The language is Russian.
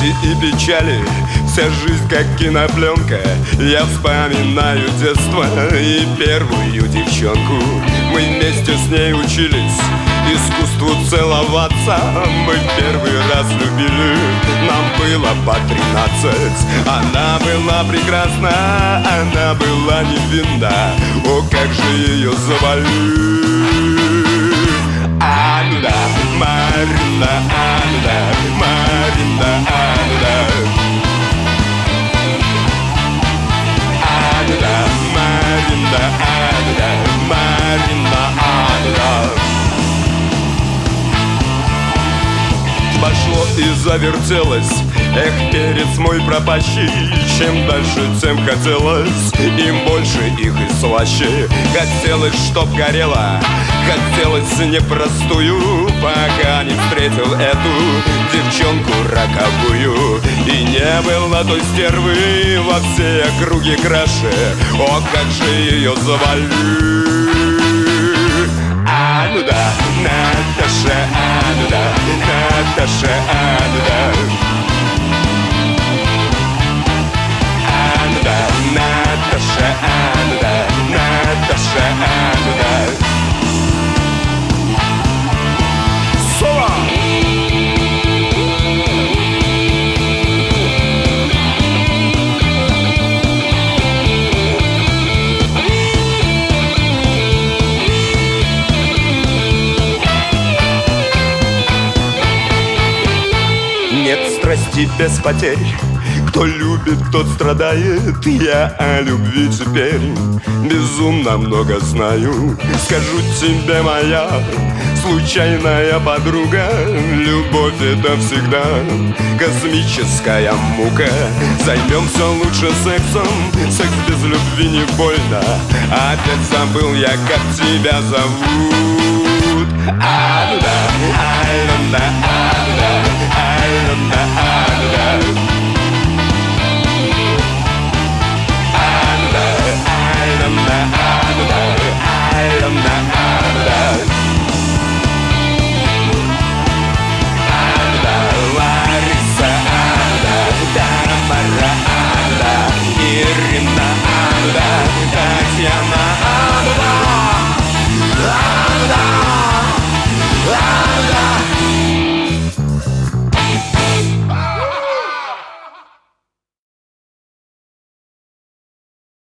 радости и печали, вся жизнь как кинопленка. Я вспоминаю детство и первую девчонку. Мы вместе с ней учились искусству целоваться. Мы первый раз любили, нам было по 13. Она была прекрасна, она была невинна. О, как же ее звали! Анна, Марина, Анна, Марина, Анна. Анна, Марина, Анна, Марина, Анна. Пошло и завертелось, эх, перец мой пропащий. Чем дальше, тем хотелось, им больше их и слаще. Хотелось, чтоб горело, хотелось непростую, пока не встретил эту девчонку роковую. И не было той стервы во всей округе краше. О, как же ее звали! Ануда, Наташа, Ануда, Наташа, Ануда. Ануда, Наташа, Ануда, Наташа, Ануда. Соло! Нет страсти без потерь, кто любит, тот страдает. Я о любви теперь безумно много знаю. Скажу тебе, моя случайная подруга, любовь это всегда космическая мука. Займемся лучше сексом, секс без любви не больно. Опять забыл я, как тебя зовут. Анна,